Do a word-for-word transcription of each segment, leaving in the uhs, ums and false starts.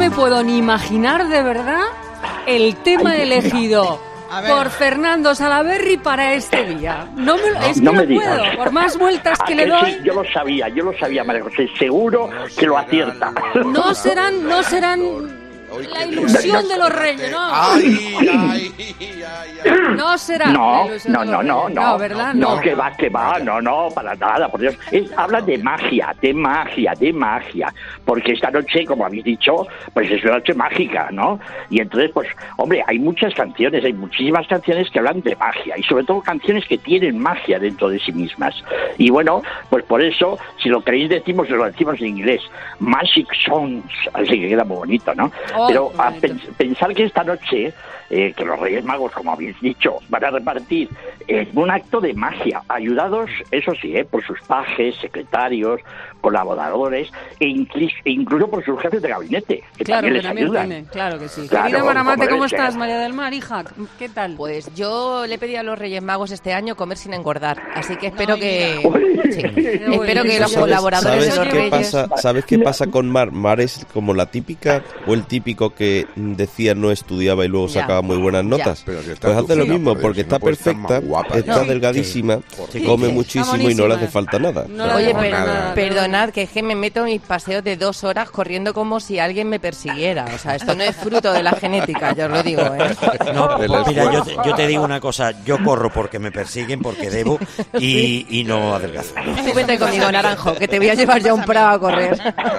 me puedo ni imaginar de verdad el tema Ay, elegido por Fernando Salaverry para este día. No me, es que no no, me puedo, digas. por más vueltas que ¿A le que doy. sí? Yo lo sabía, yo lo sabía, María José. Seguro que lo acierta. No serán, no serán la ilusión de los reyes, ¿no? Ay, ay, ay, ay. No será No, la ilusión no, de los no, no, reyes. no. ¿verdad? No, No. que va, que va, no, no, para nada, por Dios. Es, habla de magia, de magia, de magia. Porque esta noche, como habéis dicho, pues es una noche mágica, ¿no? Y entonces, pues, hombre, hay muchas canciones, hay muchísimas canciones que hablan de magia. Y sobre todo canciones que tienen magia dentro de sí mismas. Y bueno, pues por eso, si lo queréis decimos, lo decimos en inglés. Magic Songs. Así que queda muy bonito, ¿no? Oh, Pero a bonito. pens- pensar que esta noche, eh, que los Reyes Magos, como habéis dicho, van a repartir eh, un acto de magia, ayudados, eso sí, eh, por sus pajes, secretarios, colaboradores e incluso, e incluso por sus jefes de gabinete, que Claro, también que les también ayudan. tiene, claro que sí. Claro, Querida Maramate, como ¿cómo debe ser. estás? María del Mar, hija, ¿qué tal? Pues yo le pedí a los Reyes Magos este año comer sin engordar, así que espero Ay, que mira. sí. Uy, espero que ¿sabes- los ¿Sabes, colaboradores de ¿sabes los qué Reyes pasa? ¿Sabes qué pasa con Mar? Mar es como la típica o el típico que decía no estudiaba y luego Ya. sacaba muy buenas notas. Pero si está Pues hace lo estupenda, mismo por porque Dios, si no está puede estar perfecta, más guapa. está No. delgadísima, Sí. come Sí, muchísimo está y no le hace buenísima. falta nada. No le Oye, hace pero, falta nada. perdonad que es que me meto en mis paseos de dos horas corriendo como si alguien me persiguiera. O sea, esto no es fruto de la genética, ya os lo digo, ¿eh? No, Del mira, yo esfuerzo. te, yo te digo una cosa, yo corro porque me persiguen, porque debo, y, y no adelgazo. Tú vete conmigo, Naranjo, que te voy a llevar ya a un prado a correr.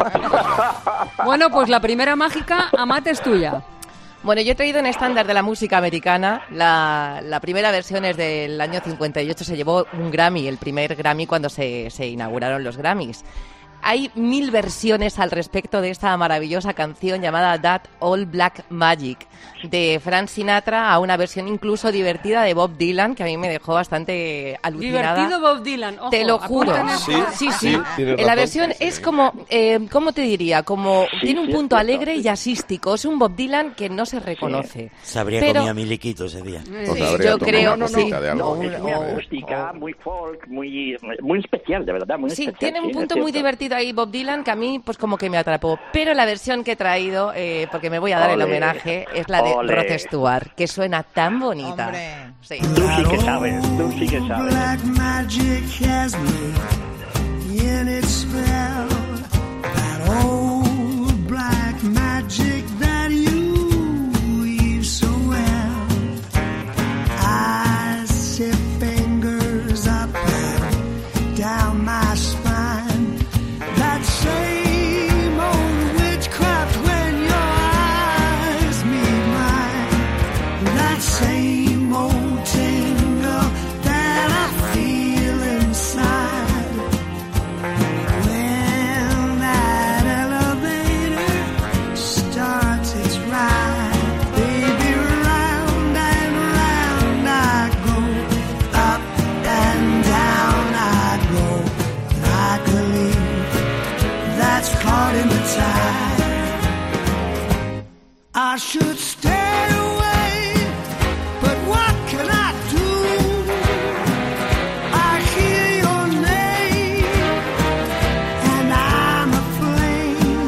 Bueno, pues la primera mágica, Amate, es tuya. Bueno, yo he traído un estándar de la música americana. La, la primera versión es del año cincuenta y ocho, se llevó un Grammy, el primer Grammy cuando se, se inauguraron los Grammys. Hay mil versiones al respecto de esta maravillosa canción llamada That All Black Magic, de Frank Sinatra a una versión incluso divertida de Bob Dylan, que a mí me dejó bastante alucinada. Divertido Bob Dylan, ojo, Te lo juro. apunten esto. Sí, sí. sí, tienes la razón. versión es como, eh, ¿cómo te diría? Como Sí, tiene un sí, punto es alegre cierto. y jazzístico. Es un Bob Dylan que no se reconoce. Se habría Pero- comido a mi liquito ese día. Pues Sí, habría yo tomado creo, una sí. cosita de algo. No, Es muy Oh, acústica, muy folk, muy, muy especial, de verdad, muy Sí, especial. tiene un sí, punto es muy cierto. divertido ahí Bob Dylan que a mí pues como que me atrapó. Pero la versión que he traído, eh, porque me voy a dar el Ole, homenaje, es la de ole. Rod Stewart, que suena tan bonita. Hombre. Sí. Tú sí que sabes, tú sí que sabes. Black magic has me in its spell. That old black magic that you weave so well. I see fingers up and down my spine. That same old witchcraft when your eyes meet mine. That same old tingle that I feel inside when that elevator starts its ride. Baby, round and round I go, up and down I go, like a leaf that's caught in the tide. I should stay away, but what can I do? I hear your name, and I'm aflame,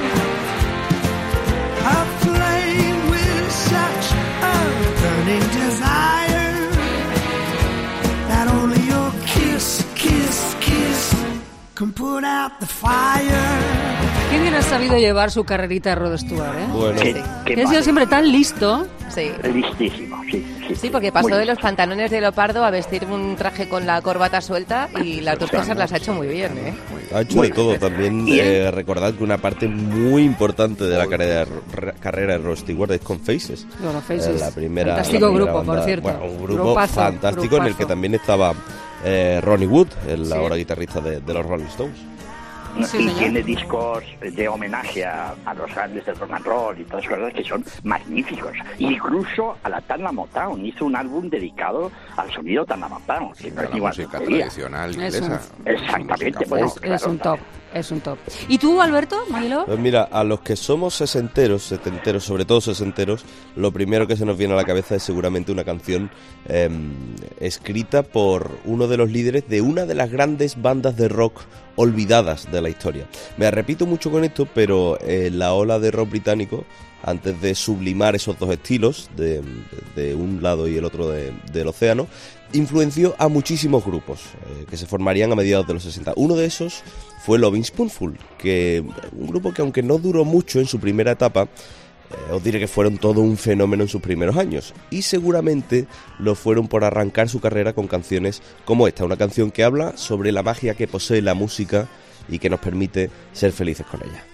aflame with such a burning desire that only your kiss, kiss, kiss can put out the fire. Qué bien has sabido llevar su carrerita Rod Stewart, ¿eh? Bueno, Qué, Sí. qué Que ha sido padre. siempre tan listo. Sí. Listísimo, sí, sí. Sí, porque pasó Muy de los pantalones de leopardo a vestir un traje con la corbata suelta y las dos cosas las ha hecho muy bien, ¿eh? ha hecho Muy de todo bien. también. Y él- Eh, recordad que una parte muy importante de la carrera, re- carrera de Rod Stewart es con Faces. Bueno, Faces. Eh, la primera, Fantástico la primera grupo, por banda- cierto. bueno, un grupo Grupazo, fantástico en el que grupazo. también estaba eh, Ronnie Wood, el Sí. ahora guitarrista de, de los Rolling Stones. Sí, y señor. tiene discos de homenaje a, a los grandes del rock and roll y todas esas cosas que son magníficos. Incluso a la Tana Motown hizo un álbum dedicado al sonido Tana Motown, que no A es la igual música tontería. tradicional Es inglesa. un- Exactamente, Música bueno, folk. Es, es claro, un top, es un top. ¿Y tú, Alberto, Mariló? Pues mira, a los que somos sesenteros, setenteros, sobre todo sesenteros, lo primero que se nos viene a la cabeza es seguramente una canción eh, escrita por uno de los líderes de una de las grandes bandas de rock olvidadas de la historia. Me repito mucho con esto, pero eh, la ola de rock británico, antes de sublimar esos dos estilos, de, de un lado y el otro de, del océano, influenció a muchísimos grupos eh, que se formarían a mediados de los sesenta. Uno de esos fue Lovin' Spoonful, que un grupo que aunque no duró mucho en su primera etapa, eh, os diré que fueron todo un fenómeno en sus primeros años, y seguramente lo fueron por arrancar su carrera con canciones como esta, una canción que habla sobre la magia que posee la música y que nos permite ser felices con ella.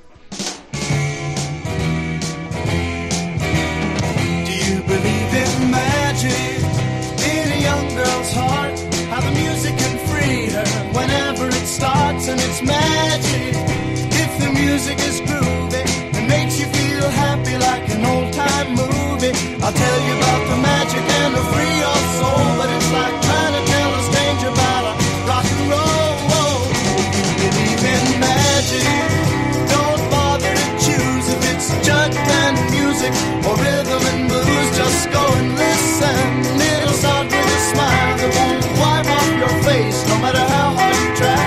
And it's magic if the music is groovy and makes you feel happy like an old-time movie. I'll tell you about the magic and the free your soul, but it's like trying to tell a stranger about a rock and roll. You believe in magic, don't bother to choose if it's jug band music or rhythm and blues. Just go and listen. It'll start with a smile that won't wipe off your face, no matter how hard you try.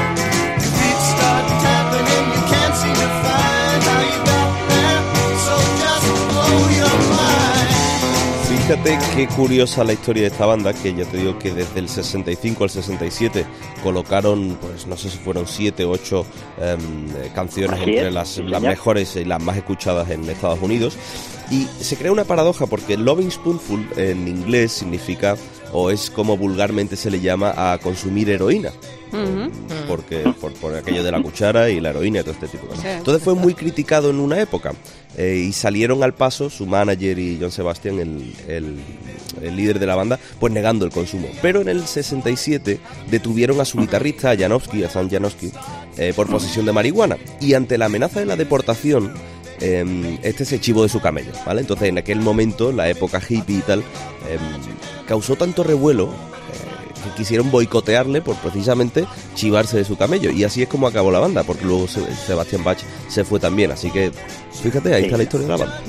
Fíjate qué curiosa la historia de esta banda, que ya te digo que desde el sesenta y cinco al sesenta y siete colocaron, pues no sé si fueron siete o ocho eh, canciones entre las, las mejores y las más escuchadas en Estados Unidos. Y se crea una paradoja porque Lovin' Spoonful en inglés significa, o es como vulgarmente se le llama, a consumir heroína. Uh-huh. Porque por, por aquello de la cuchara y la heroína y todo este tipo de cosas. Sí. Entonces fue muy criticado en una época eh, y salieron al paso su manager y John Sebastian, el, el, el líder de la banda, pues negando el consumo. Pero en el sesenta y siete detuvieron a su guitarrista, a Janowski, a Sam Janowski, eh, por posesión de marihuana, y ante la amenaza de la deportación, eh, este se chivó de su camello, ¿vale? Entonces en aquel momento, la época hippie y tal, eh, causó tanto revuelo que quisieron boicotearle por precisamente chivarse de su camello, y así es como acabó la banda, porque luego Sebastian Bach se fue también, así que fíjate, ahí está la historia de la banda.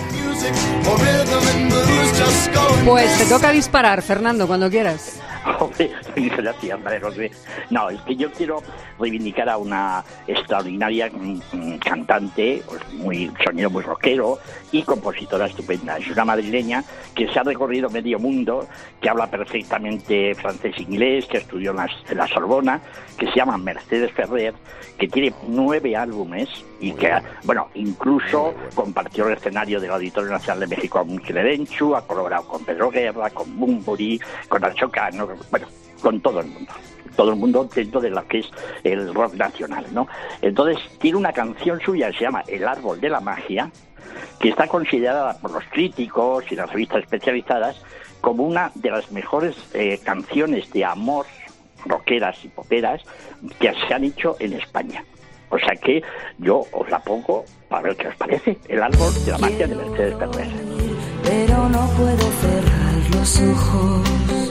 Pues te toca disparar, Fernando, cuando quieras. Gracias, María José. No, es que yo quiero reivindicar a una extraordinaria mm, cantante, pues muy sonido muy rockero y compositora estupenda. Es una madrileña que se ha recorrido medio mundo, que habla perfectamente francés e inglés, que estudió en la, en la Sorbona, que se llama Mercedes Ferrer, que tiene nueve álbumes y que, bueno, incluso compartió el escenario del Auditorio Nacional de México con Miquel Erenchu, ha colaborado con Pedro Guerra, con Bunbury, con Nacho Cano, bueno, con todo el mundo. Todo el mundo dentro de lo que es el rock nacional, ¿no? Entonces, tiene una canción suya que se llama El Árbol de la Magia, que está considerada por los críticos y las revistas especializadas como una de las mejores eh, canciones de amor rockeras y poperas que se han hecho en España. O sea que yo os la pongo para ver qué os parece. El Árbol de la Magia de Mercedes Ferrer. Pero no puedo cerrar los ojos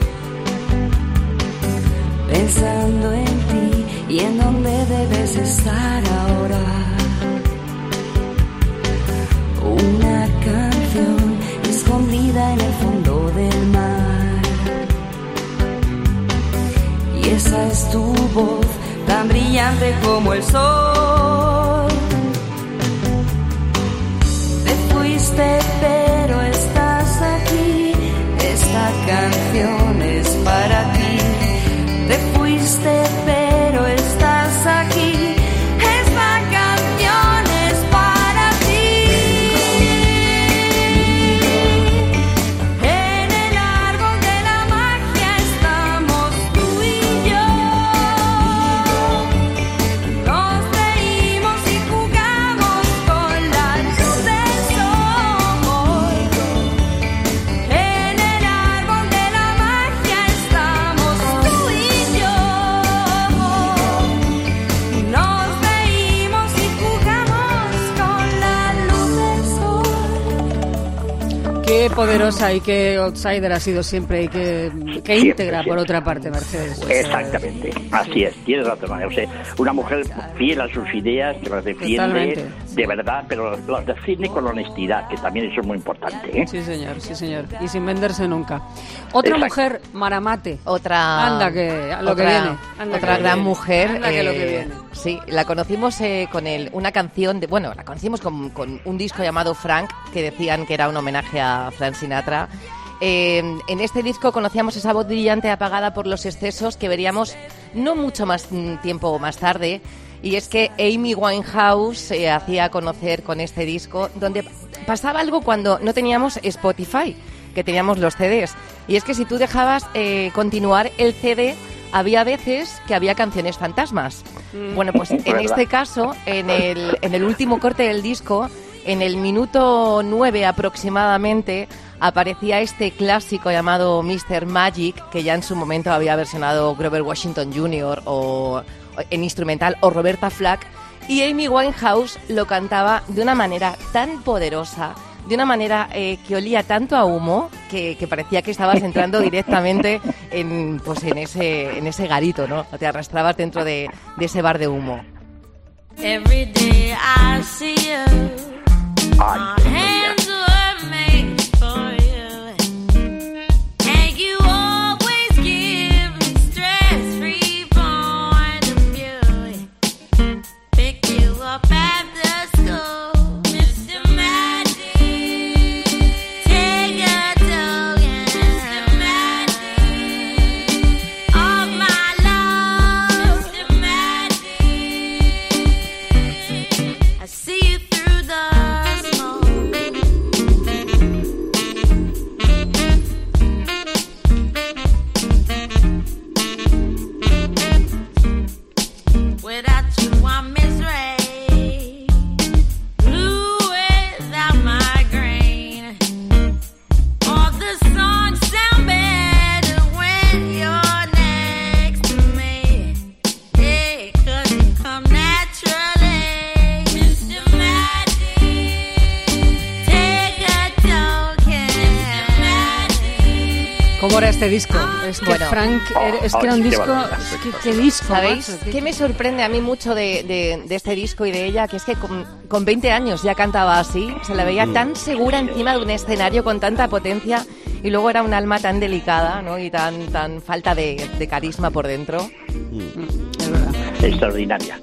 pensando en ti y en dónde debes estar ahora. Una canción escondida en el fondo del mar, y esa es tu voz tan brillante como el sol. Te fuiste pero estás aquí, esta canción es para ti. Te fuiste pero estás aquí, esta canción es para ti. En el árbol de la magia estamos tú y yo. Nos reímos y jugamos con la luz del sol. En el árbol de la magia estamos tú y yo. Nos reímos y jugamos con la luz del sol. Qué poderosa y qué outsider ha sido siempre, y qué, qué íntegra, por otra parte, Mercedes. Exactamente, así es, tienes razón, María José. Una mujer fiel a sus ideas, que las defiende Totalmente. de verdad, pero las defiende con honestidad, que también eso es muy importante, ¿eh? Sí, señor, sí, señor. Y sin venderse nunca. Otra Exacto. mujer, Maramate. Otra... Anda, que a lo otra, que viene. Anda otra que gran viene. mujer. Anda que lo que viene. Sí, la conocimos eh, con el, una canción, de, bueno, la conocimos con, con un disco llamado Frank, que decían que era un homenaje a Frank Sinatra. Eh, en este disco conocíamos esa voz brillante apagada por los excesos que veríamos no mucho más mm, tiempo más tarde. Y es que Amy Winehouse se eh, hacía conocer con este disco, donde pasaba algo cuando no teníamos Spotify, que teníamos los C Ds. Y es que si tú dejabas eh, continuar el C D, había veces que había canciones fantasmas. Mm. Bueno, pues en este caso, en el, en el último corte del disco, en el minuto nueve aproximadamente, aparecía este clásico llamado mister Magic, que ya en su momento había versionado Grover Washington junior o en instrumental o Roberta Flack, y Amy Winehouse lo cantaba de una manera tan poderosa, de una manera eh, que olía tanto a humo que, que parecía que estabas entrando directamente en, pues en ese en ese garito, ¿no? Te arrastrabas dentro de, de ese bar de humo. Every day I see you. My hands were made for you. And you always give me stress-free point of view. Pick you up after school, mister Magic. Take a token, mister Magic. Of my love, mister Magic. I see you through the without you, I'm misery. Blue without migraine. All the songs sound better when you're next to me. Yeah, 'cause you come naturally. mister Magic, take a token. mister Magic. ¿Cómo era este disco? Es que Bueno. Frank, era- es que era un Qué disco... barbaridad. Es que, ¿qué disco? ¿Sabéis macho? qué me sorprende a mí mucho de, de- de este disco y de ella? Que es que con, con veinte años ya cantaba así, se la veía tan segura encima de un escenario con tanta potencia y luego era un alma tan delicada, ¿no? Y tan, tan falta de, de carisma por dentro. Es verdad. Extraordinaria.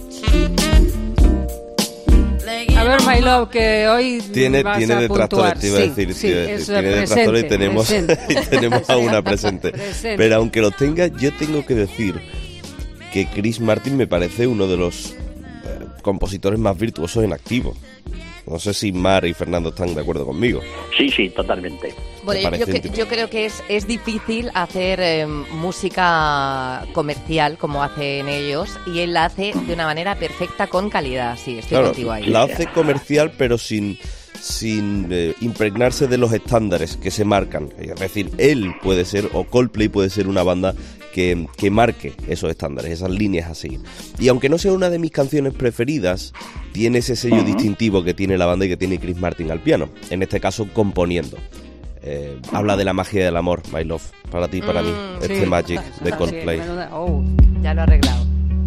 A ver, My Love, que hoy Tiene, vas tiene a detractores, puntuar. te iba a Sí, decir. sí, te iba a decir, eso, tiene presente, detractores y tenemos, presente. y tenemos a una presente. Presente. Pero aunque los tenga, yo tengo que decir que Chris Martin me parece uno de los eh, compositores más virtuosos en activo. No sé si Mar y Fernando están de acuerdo conmigo. Sí, sí, totalmente. Bueno, Me yo, parece que- un tipo- yo creo que es, es difícil hacer eh, música comercial como hacen ellos y él la hace de una manera perfecta con calidad. Sí, estoy Claro, contigo ahí. la hace comercial, pero sin, sin eh, impregnarse de los estándares que se marcan. Es decir, él puede ser, o Coldplay puede ser una banda que, que marque esos estándares, esas líneas así. Y aunque no sea una de mis canciones preferidas, tiene ese sello distintivo que tiene la banda y que tiene Chris Martin al piano, en este caso componiendo. Eh, habla de la magia del amor, My Love, para ti y para Mm, mí, este Sí. Magic de Sí, Coldplay. menuda- oh. Ya lo he arreglado.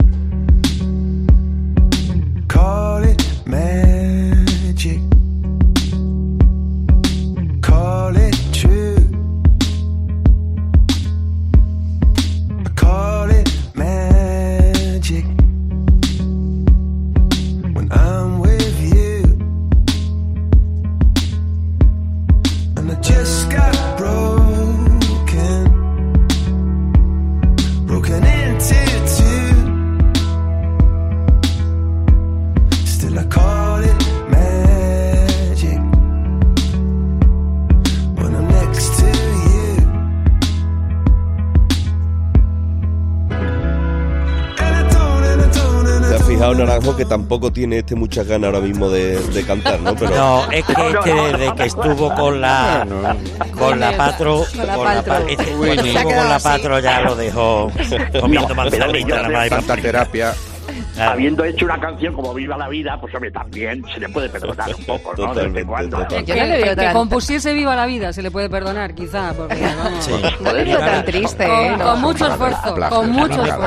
Call it magic. Call it true. Call it magic. When I'm with you. And I just got broken. Broken into two. Still I call it magic when I'm next to you. And I don't, and I don't, and I ¿Te has don't. fijado, Naranjo, que tampoco tiene este muchas ganas ahora mismo de, de cantar, ¿no? Pero No, es que este desde que estuvo con la con la patro, Con la con la Paltrow. pa- este, Uy, cuando se ha estuvo quedado con la así. patro ya lo dejó comiendo No, manzanita pero nada más. Tanta terapia. Claro. Habiendo hecho una canción como Viva la Vida, pues hombre, también se le puede perdonar un poco, ¿no? De vez en Totalmente, cuando. totalmente. Yo no le veo que tan, compusiese Viva la Vida, se le puede perdonar, quizá, porque vamos, Sí. no le veo tan triste, ¿eh? con, No. con mucho esfuerzo, Plagio, con mucho plagio. esfuerzo.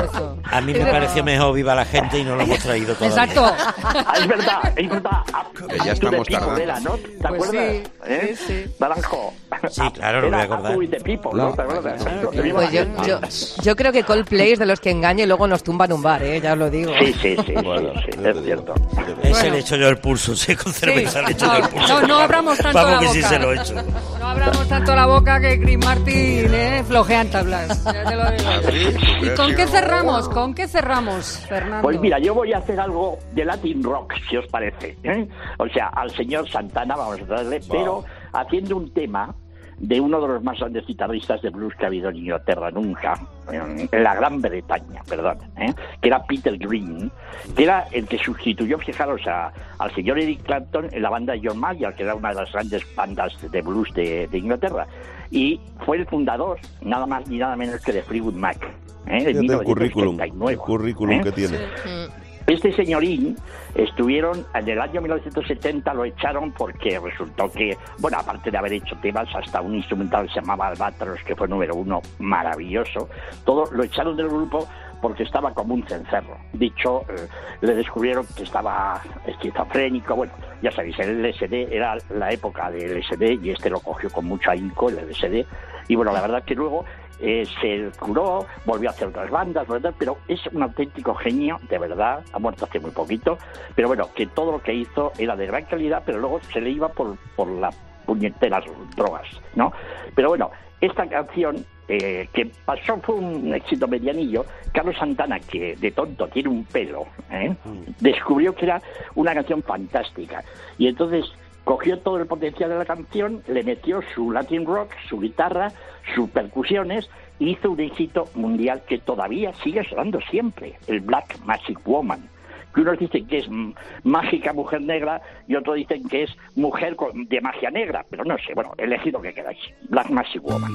A mí me pareció mejor Viva la Gente y no lo hemos traído todavía. Exacto. Ah, es verdad, es verdad. Que ya estamos tardando. Era, ¿no? ¿Te Pues acuerdas? sí, ¿Eh? sí, sí. Naranjo. Sí, claro, lo voy a acordar. Uy, de People, ¿no? ¿Te acuerdas? De Viva Pues la yo, Gente. yo, yo creo que Coldplay es de los que engaña y luego nos tumban un bar, ¿eh? Ya os lo digo. Sí, sí, sí, Bueno, sí, sí, ya te es digo. cierto. Ese Bueno. le echo yo el pulso, sí, con cerveza le echo yo el pulso. No, no abramos tanto Vamos la que boca. sí se lo he hecho. No abramos tanto la boca que Chris Martin, ¿eh? Flojean tablas. Ya te lo digo. ¿Sí? ¿Y con qué cerramos? ¿Con qué cerramos, Fernando? Pues mira, yo voy a hacer algo de Latin Rock, si os parece. ¿eh? O sea, al señor Santana vamos a traerle, pero haciendo un tema de uno de los más grandes guitarristas de blues que ha habido en Inglaterra nunca, en la Gran Bretaña, perdón, ¿eh? que era Peter Green, que era el que sustituyó, fijaros, a, al señor Eric Clapton en la banda de John Mayer, que era una de las grandes bandas de blues de, de Inglaterra, y fue el fundador, nada más ni nada menos que de Fleetwood Mac, ¿eh? en Fíjate el currículum, mil novecientos setenta y nueve, el currículum ¿eh? que tiene. Este señorín estuvieron, en el año mil novecientos setenta lo echaron porque resultó que, bueno, aparte de haber hecho temas, hasta un instrumental que se llamaba Albatros, que fue número uno, maravilloso, todo lo echaron del grupo porque estaba como un cencerro. Dicho, eh, le descubrieron que estaba esquizofrénico, bueno, ya sabéis, el L S D era la época del L S D y este lo cogió con mucho ahínco, el L S D, y bueno, la verdad que luego Eh, se curó, volvió a hacer otras bandas, ¿verdad? Pero es un auténtico genio, de verdad, ha muerto hace muy poquito, pero bueno, que todo lo que hizo era de gran calidad, pero luego se le iba por, por las puñeteras drogas, ¿no? Pero bueno, esta canción eh, que pasó fue un éxito medianillo. Carlos Santana, que de tonto tiene un pelo, ¿eh? descubrió que era una canción fantástica, y entonces cogió todo el potencial de la canción, le metió su Latin rock, su guitarra, sus percusiones, y hizo un éxito mundial que todavía sigue sonando siempre, el Black Magic Woman. Que unos dicen que es mm, mágica mujer negra y otros dicen que es mujer con, de magia negra, pero no sé, bueno, elegid lo que queráis. Black Magic Woman.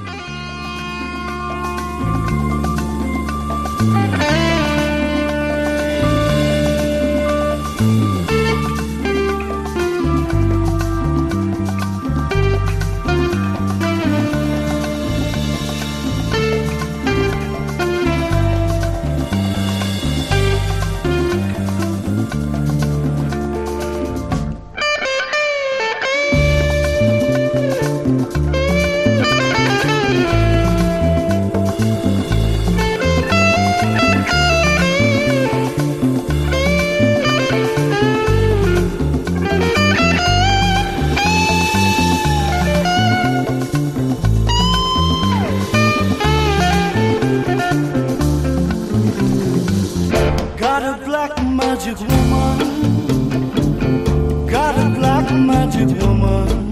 Got a black magic woman. Got a black magic woman.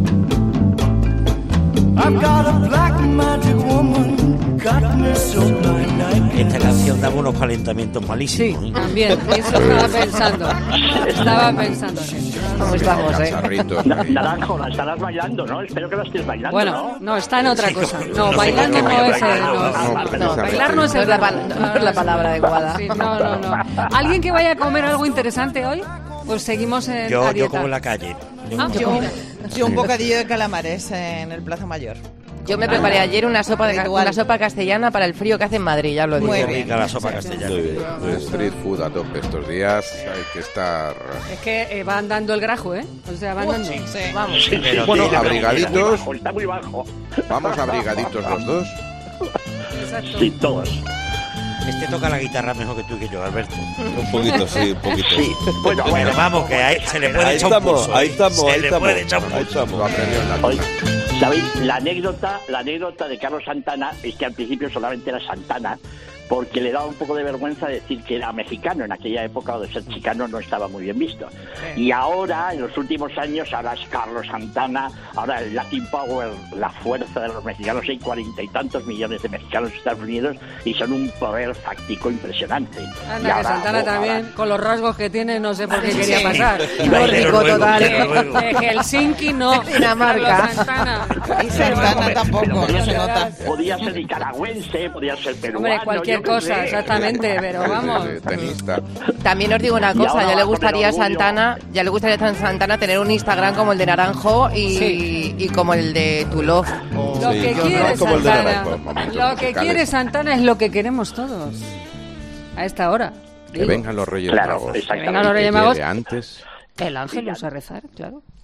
I've got a black magic woman. Got me so blind I can't Esta canción daba unos calentamientos malísimos. Sí, ¿eh? también, eso estaba pensando. Estaba pensando en eso. ¿Cómo estamos, eh? Cacharritos. Na- Naranjo, la estarás bailando, ¿no? Espero que la estés bailando, Bueno, ¿no? no, está en otra cosa. No, no, bailando no, no no, es el... no, No, no, no, precisamente. bailar no es No el... es la pal- no es la palabra adecuada. Sí, no, no, no. ¿Alguien que vaya a comer algo interesante hoy? Pues seguimos en Yo, yo Arieta. como en la calle. Yo Ah, como- yo- Yo un bocadillo de calamares en el Plaza Mayor. Yo me preparé ayer una sopa de ca- Ritual. una sopa castellana para el frío que hace en Madrid, ya os lo digo. Muy Qué bien. rica la sopa castellana. Muy bien, muy bien. Street food a tope estos días. Hay que estar. Es que eh, van dando el grajo, ¿eh? O sea, van dando. Sí. Vamos. Pero Bueno, tiene- abrigaditos. Está muy bajo. Vamos abrigaditos los dos. Exacto. Sí, todos. Este toca la guitarra mejor que tú y que yo, Alberto. Un poquito, sí, un poquito. Sí. Bueno, Pero bueno. vamos, que hay- se le puede Ahí echar un estamos, pulso. ahí ¿eh? estamos, Se ahí le estamos. puede echar un Ahí pulso. Lo estamos. aprendió en la Hoy, vida. ¿sabéis? La anécdota, la anécdota de Carlos Santana es que al principio solamente era Santana, porque le daba un poco de vergüenza decir que era mexicano. En aquella época donde ser chicano no estaba muy bien visto. Y ahora, en los últimos años, ahora es Carlos Santana, ahora el Latin Power, la fuerza de los mexicanos. Hay cuarenta y tantos millones de mexicanos en Estados Unidos y son un poder fáctico impresionante. Y Anda, que ahora, Santana oh, también, ahora- con los rasgos que tiene, no sé por qué quería Sí. pasar. Y Nórdico desde luego, total. desde luego. De Helsinki no. Dinamarca. Carlos Santana. Y Santana tampoco, Pero no podía se ser- nota. Podía ser nicaragüense, podía ser peruano. Hombre, cualquier yo qué cosa, sé. exactamente, pero vamos. Sí, sí, tenista. También os digo una Y cosa, ahora ya le va con gustaría a el orgullo. Santana, ya le gustaría a Santana tener un Instagram como el de Naranjo y, Sí. y como el de Tu Love. o- Lo Sí, que yo quiere no, como el de Santana, Naranjo, momentos lo que musicales. quiere Santana es lo que queremos todos. a esta hora. Que vengan los Reyes Claro, Magos. exactamente. Que vengan los Reyes Que Magos. llegue antes. El ángel los a rezar, claro.